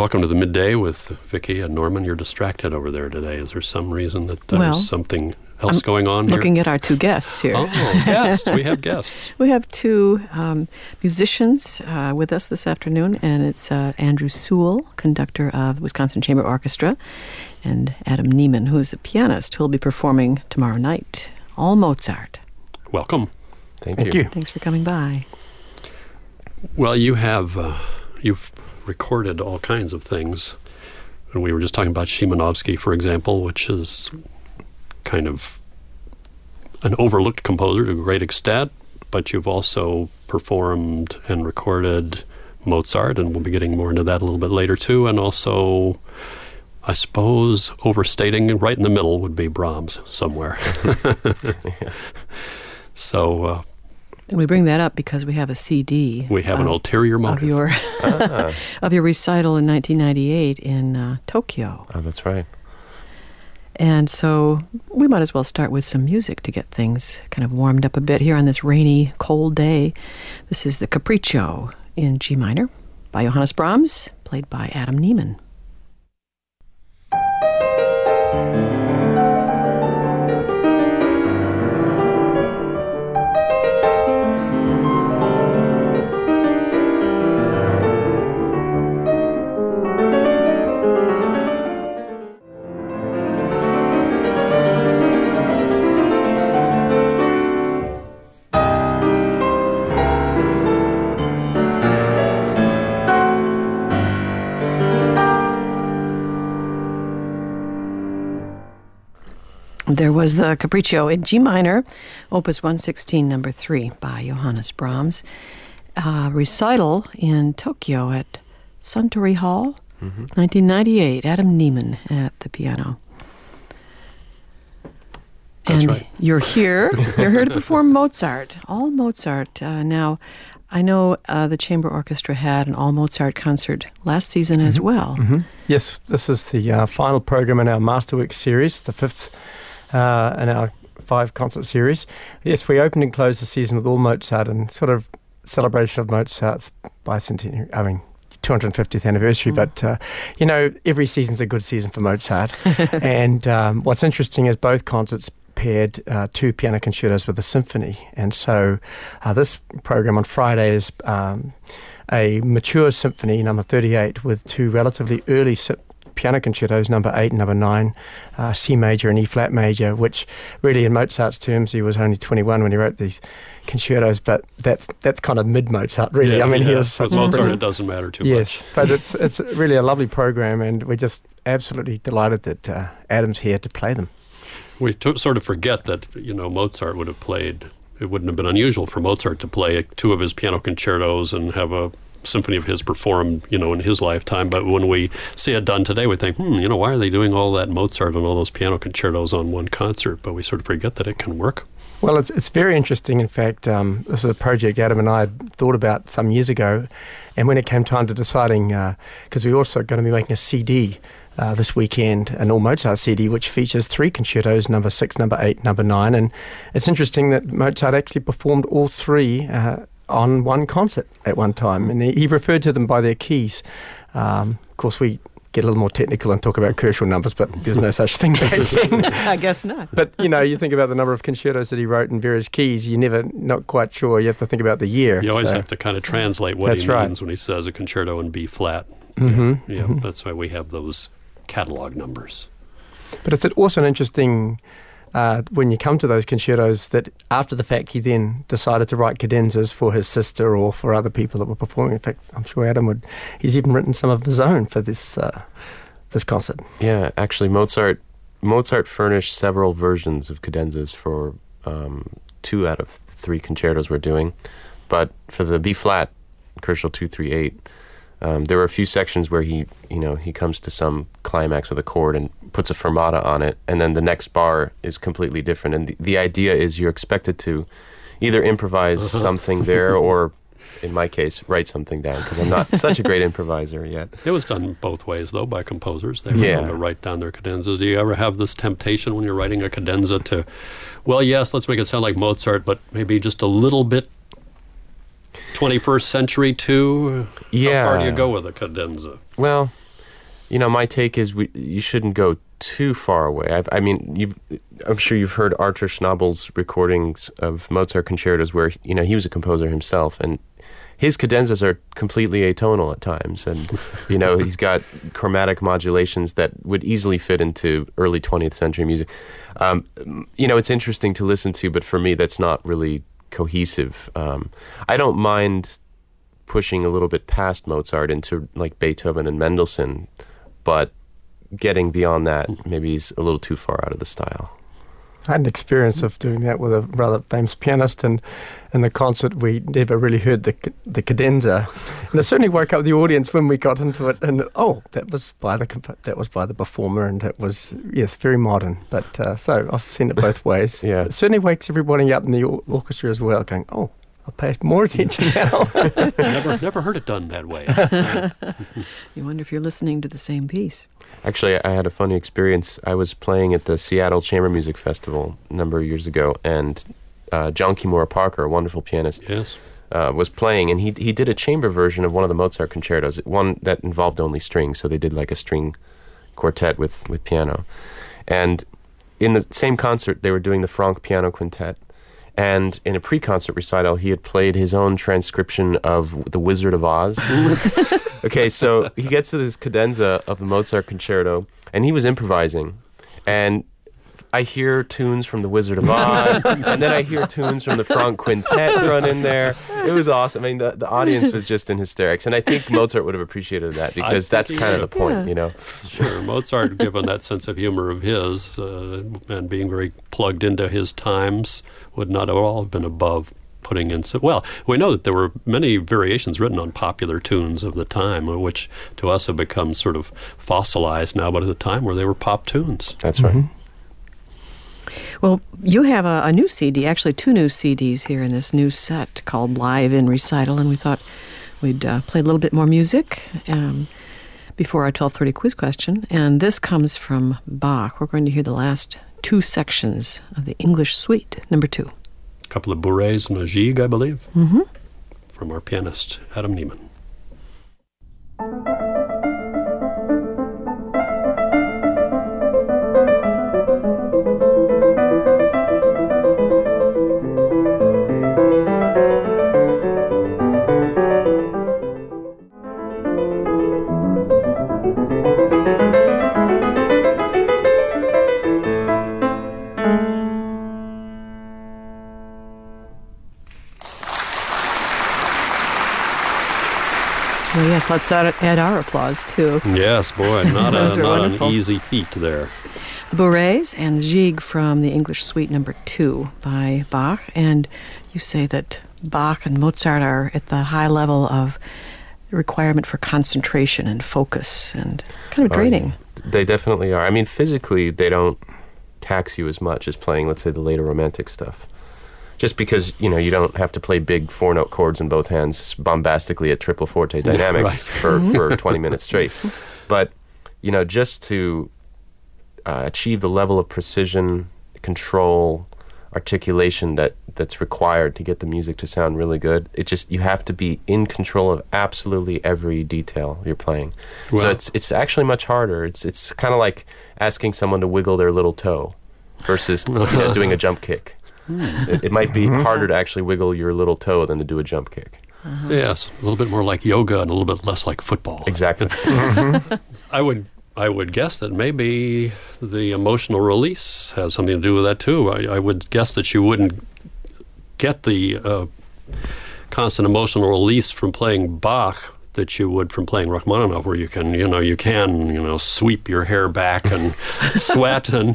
Welcome to the Midday with Vicki and Norman. You're distracted over there today. Is there some reason that there's something else going on here? Looking at our two guests here. Oh, guests. We have guests. We have two musicians with us this afternoon, and it's Andrew Sewell, conductor of the Wisconsin Chamber Orchestra, and Adam Neiman, who's a pianist, who will be performing tomorrow night. All Mozart. Welcome. Thank you. Thanks for coming by. Well, you've recorded all kinds of things. And we were just talking about Szymanowski, for example, which is kind of an overlooked composer to a great extent, but you've also performed and recorded Mozart, and we'll be getting more into that a little bit later too, and also, I suppose, overstating, right in the middle would be Brahms somewhere. So... and we bring that up because we have a CD. We have an ulterior motive. Of your recital in 1998 in Tokyo. Oh, that's right. And so we might as well start with some music to get things kind of warmed up a bit here on this rainy, cold day. This is the Capriccio in G minor by Johannes Brahms, played by Adam Neiman. There was the Capriccio in G minor, Opus 116, number 3, by Johannes Brahms. Recital in Tokyo at Suntory Hall, 1998. Adam Neiman at the piano. That's and right. You're here to perform Mozart, all Mozart. Now, I know the Chamber Orchestra had an all Mozart concert last season as well. Yes, this is the final program in our Masterworks series, the fifth in our 5 concert series. Yes, we opened and closed the season with all Mozart and sort of celebration of Mozart's bicentennial, 250th anniversary. But, every season's a good season for Mozart. And what's interesting is both concerts paired 2 piano concertos with a symphony. And so this program on Friday is a mature symphony, number 38, with 2 relatively early piano concertos, number 8 and number 9, C major and E flat major, which really in Mozart's terms, he was only 21 when he wrote these concertos, but that's kind of mid-Mozart, really. Yeah, he was with Mozart, it doesn't matter too much. Yes, but it's really a lovely program, and we're just absolutely delighted that Adam's here to play them. We sort of forget that, Mozart would have played, it wouldn't have been unusual for Mozart to play 2 of his piano concertos and have a symphony of his performed, in his lifetime. But when we see it done today, we think, why are they doing all that Mozart and all those piano concertos on one concert? But we sort of forget that it can work. Well, it's very interesting. In fact, this is a project Adam and I had thought about some years ago. And when it came time to deciding, because we're also going to be making a CD this weekend, an all Mozart CD, which features 3 concertos, number 6, number 8, number 9. And it's interesting that Mozart actually performed all 3 on one concert at one time, and he referred to them by their keys. Of course, we get a little more technical and talk about Kershaw numbers, but there's no such thing back then. I guess not. But, you think about the number of concertos that he wrote in various keys, you're not quite sure. You have to think about the year. You always have to kind of translate what he means when he says a concerto in B flat. That's why we have those catalog numbers. But it's also an interesting... when you come to those concertos, that after the fact he then decided to write cadenzas for his sister or for other people that were performing. In fact, I'm sure Adam he's even written some of his own for this concert. Yeah, actually Mozart furnished several versions of cadenzas for 2 out of 3 concertos we're doing. But for the B flat, Kershaw 238, there were a few sections where he comes to some climax with a chord and puts a fermata on it, and then the next bar is completely different. And the idea is you're expected to either improvise something there or, in my case, write something down, because I'm not such a great improviser yet. It was done both ways, though, by composers. They were able to write down their cadenzas. Do you ever have this temptation when you're writing a cadenza to, well, yes, let's make it sound like Mozart, but maybe just a little bit 21st century too? Yeah. How far do you go with a cadenza? Well, My take is you shouldn't go too far away. I'm sure you've heard Arthur Schnabel's recordings of Mozart concertos where, he was a composer himself, and his cadenzas are completely atonal at times. And, he's got chromatic modulations that would easily fit into early 20th century music. It's interesting to listen to, but for me, that's not really cohesive. I don't mind pushing a little bit past Mozart into like Beethoven and Mendelssohn, but getting beyond that maybe is a little too far out of the style. I had an experience of doing that with a rather famous pianist, and in the concert we never really heard the cadenza, and it certainly woke up the audience when we got into it. And that was by the performer, and it was very modern. But so I've seen it both ways. Yeah, it certainly wakes everybody up in the orchestra as well, going, "Oh, I'll pay more attention now." Never heard it done that way. You wonder if you're listening to the same piece. Actually, I had a funny experience. I was playing at the Seattle Chamber Music Festival a number of years ago, and John Kimura Parker, a wonderful pianist, yes, was playing, and he did a chamber version of one of the Mozart concertos, one that involved only strings, so they did like a string quartet with piano. And in the same concert, they were doing the Franck Piano Quintet, and in a pre-concert recital, he had played his own transcription of The Wizard of Oz. Okay, so he gets to this cadenza of the Mozart concerto, and he was improvising. And I hear tunes from The Wizard of Oz, and then I hear tunes from the Franck Quintet thrown in there. It was awesome. I mean, the audience was just in hysterics. And I think Mozart would have appreciated that, because that's kind of the point, Sure, Mozart, given that sense of humor of his, and being very plugged into his times, would not at all have been above putting in. Well, we know that there were many variations written on popular tunes of the time, which to us have become sort of fossilized now, but at the time where they were pop tunes. That's right. Mm-hmm. Well, you have a new CD, actually two new CDs here in this new set called Live in Recital, and we thought we'd play a little bit more music before our 12:30 quiz question. And this comes from Bach. We're going to hear the last two sections of the English Suite, number 2. A couple of bourrées and a gigue, I believe, from our pianist, Adam Neiman. Well, yes, let's add our applause, too. Yes, boy, not an wonderful. easy feat there. The bourrées and the gigue from the English Suite number 2 by Bach. And you say that Bach and Mozart are at the high level of requirement for concentration and focus and kind of draining. They definitely are. I mean, physically, they don't tax you as much as playing, let's say, the later Romantic stuff. Just because, you don't have to play big 4-note chords in both hands bombastically at triple forte dynamics for 20 minutes straight. But, just to achieve the level of precision, control, articulation that's required to get the music to sound really good, you have to be in control of absolutely every detail you're playing. Wow. So it's actually much harder. It's kind of like asking someone to wiggle their little toe versus doing a jump kick. It might be harder to actually wiggle your little toe than to do a jump kick. Yes, a little bit more like yoga and a little bit less like football. Exactly. I would guess that maybe the emotional release has something to do with that too. I would guess that you wouldn't get the constant emotional release from playing Bach that you would from playing Rachmaninoff, where you can sweep your hair back and sweat and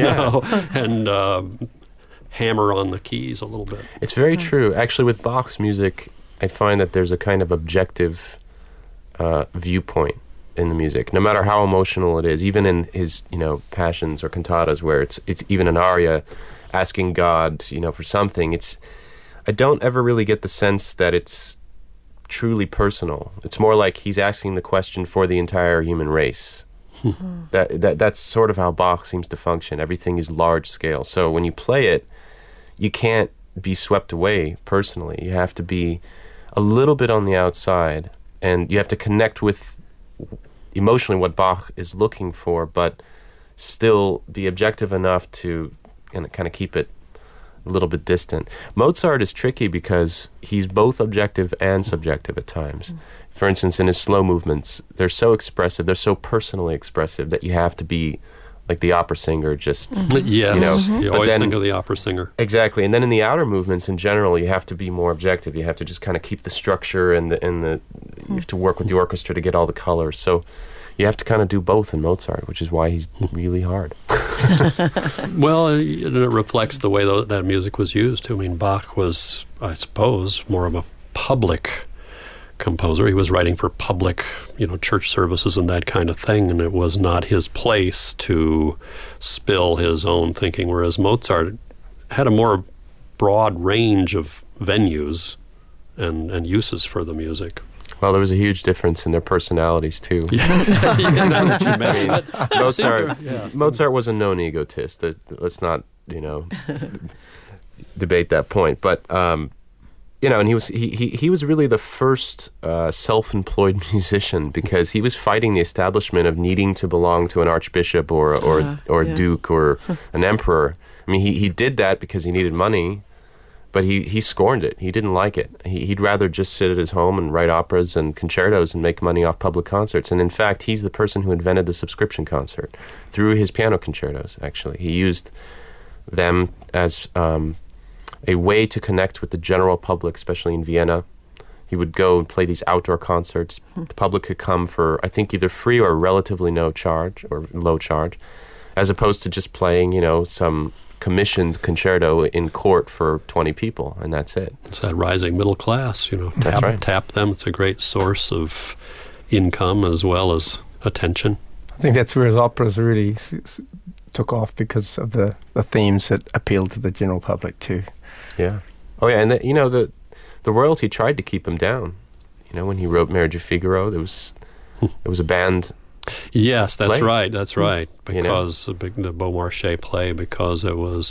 hammer on the keys a little bit. It's very true. Actually, with Bach's music, I find that there's a kind of objective viewpoint in the music, no matter how emotional it is. Even in his, passions or cantatas, where it's even an aria asking God, for something. I don't ever really get the sense that it's truly personal. It's more like he's asking the question for the entire human race. That's sort of how Bach seems to function. Everything is large scale. So when you play it, you can't be swept away personally. You have to be a little bit on the outside, and you have to connect with emotionally what Bach is looking for, but still be objective enough to kind of keep it a little bit distant. Mozart is tricky because he's both objective and subjective at times. For instance, in his slow movements, they're so expressive, they're so personally expressive that you have to be like the opera singer, just Yes, you but always then, think of the opera singer. exactly. And then in the outer movements in general, you have to be more objective. You have to just kind of keep the structure and the you have to work with the orchestra to get all the colors. So you have to kind of do both in Mozart, which is why he's really hard. Well, it reflects the way that music was used. I mean, Bach was, I suppose, more of a public composer. He was writing for public, church services and that kind of thing, and it was not his place to spill his own thinking, whereas Mozart had a more broad range of venues and uses for the music. Well, there was a huge difference in their personalities, too. Now that you mention it. Mozart was a known egotist. Let's not, debate that point. But, and he was really the first self-employed musician, because he was fighting the establishment of needing to belong to an archbishop or a duke or an emperor. I mean, he did that because he needed money, but he scorned it. He didn't like it. He'd rather just sit at his home and write operas and concertos and make money off public concerts. And in fact, he's the person who invented the subscription concert through his piano concertos, actually. He used them as a way to connect with the general public, especially in Vienna. He would go and play these outdoor concerts. The public could come for, I think, either free or relatively no charge or low charge, as opposed to just playing, some commissioned concerto in court for 20 people, and that's it. It's that rising middle class, That's right. Tap them. It's a great source of income as well as attention. I think that's where his operas really took off, because of the themes that appealed to the general public too. Yeah. Oh, yeah, and the royalty tried to keep him down. When he wrote Marriage of Figaro, there was a band. Yes, that's play. right. That's right. Because the Beaumarchais play, because it was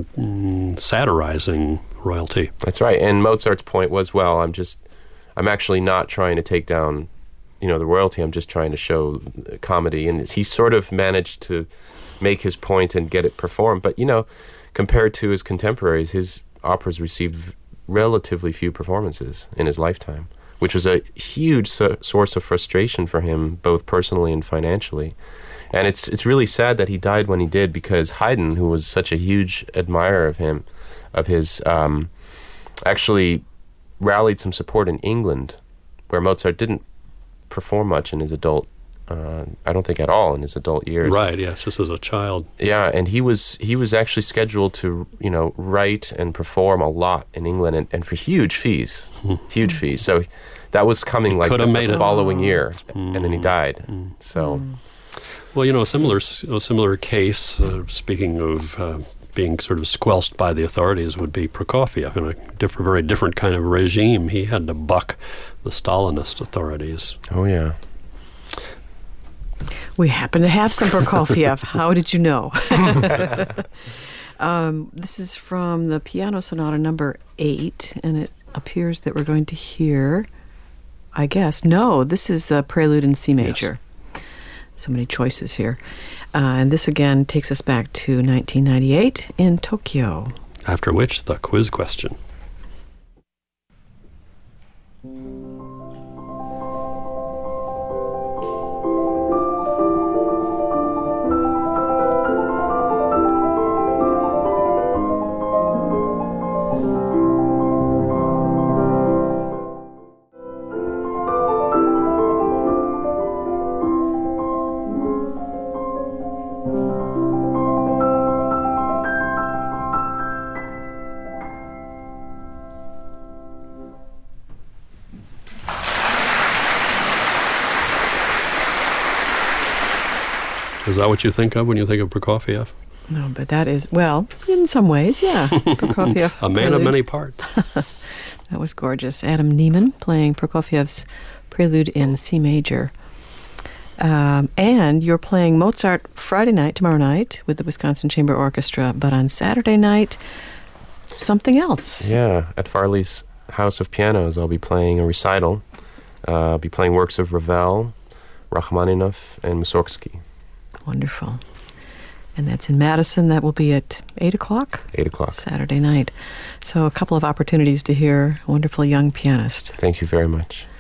satirizing royalty. That's right. And Mozart's point was, well, I'm actually not trying to take down, the royalty. I'm just trying to show comedy. And he sort of managed to make his point and get it performed. But, compared to his contemporaries, his operas received relatively few performances in his lifetime, which was a huge source of frustration for him, both personally and financially. And it's really sad that he died when he did, because Haydn, who was such a huge admirer of his, actually rallied some support in England, where Mozart didn't perform much in his adult, I don't think at all in his adult years. Right, yes, just as a child. Yeah, and he was actually scheduled to, write and perform a lot in England, and for huge fees. Huge fees. So that was coming like the following year, and then he died. So, well, a similar case, speaking of being sort of squelched by the authorities, would be Prokofiev. In a very different kind of regime. He had to buck the Stalinist authorities. Oh, yeah. We happen to have some Prokofiev. How did you know? This is from the Piano Sonata number 8, and it appears that we're going to hear, I guess, no, this is the Prelude in C major. Yes. So many choices here. And this again takes us back to 1998 in Tokyo. After which, the quiz question. Is that what you think of when you think of Prokofiev? No, but that is, well, in some ways, yeah. Prokofiev. A man of many parts. That was gorgeous. Adam Neiman playing Prokofiev's Prelude in C major. And you're playing Mozart Friday night, tomorrow night, with the Wisconsin Chamber Orchestra, but on Saturday night, something else. Yeah, at Farley's House of Pianos, I'll be playing a recital. I'll be playing works of Ravel, Rachmaninoff, and Mussorgsky. Wonderful. And that's in Madison. That will be at 8 o'clock? 8 o'clock. Saturday night. So a couple of opportunities to hear a wonderful young pianist. Thank you very much.